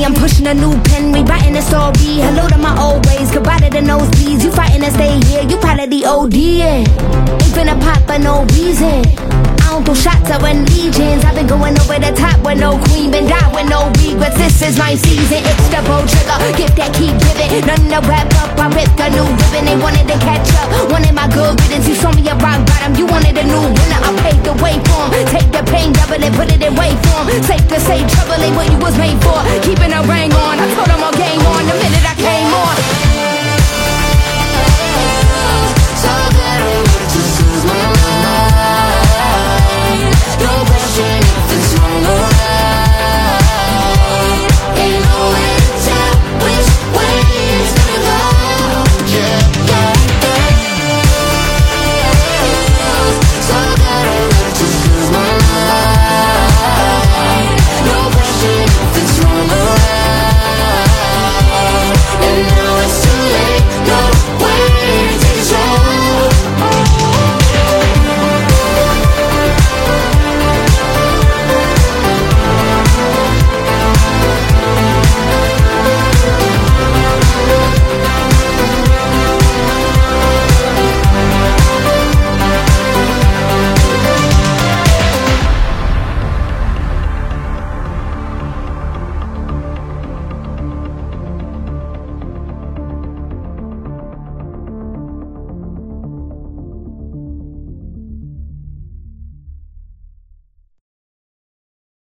me, I'm pushing a new pen, rewriting a story. Hello to my old ways, goodbye to the nosebleeds. You fighting to stay here, you part of the OD, yeah. Ain't finna pop for no reason. I don't throw shots, I run legions. I've been going over the top with no queen, been down with no regrets. This is my season, it's the bow trigger. Gift that keep giving, nothing to wrap up. I ripped a new ribbon, they wanted to catch up. Wanted my good riddance, you saw me a rock bottom. You wanted a new winner, I paved the way for 'em. Take the pain, double it, put it in way form. Safe to say, trouble ain't what you was made for. Keeping a ring on, I told them all game on.